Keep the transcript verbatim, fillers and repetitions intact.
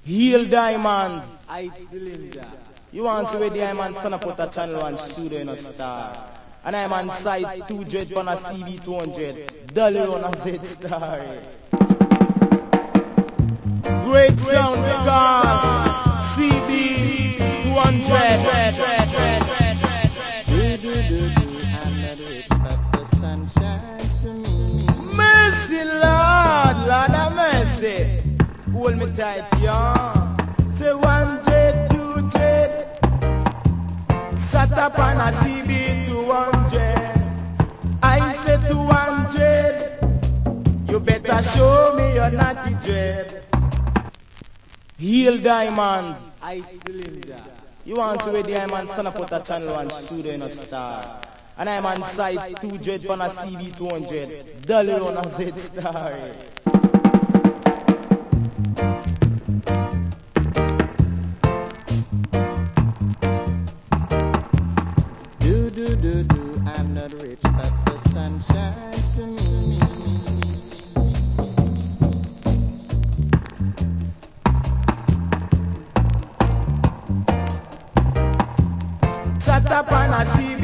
Heal Diamonds. Heights the Ninja. You want to see where Diamond stand up with a channel one studio in a star. And I'm on site two hundred on a C B two hundred. Dolly on a Z Star. Great sound call. C B two hundred. Mercy, Lord, Lord have mercy. Hold me tight, y'all. Say one dread, two dread. Sat up on a C B two hundred. I say two hundred. You better show me your naughty dread. Heal Diamonds. Heights the Ninja. You want to see where Diamond stand up with a channel one studio in a star. And I'm on site two hundred on a C B two hundred. Dolly on a Z Star. Do do do do, I'm not rich, but the sun shines to me. Sat up on a C B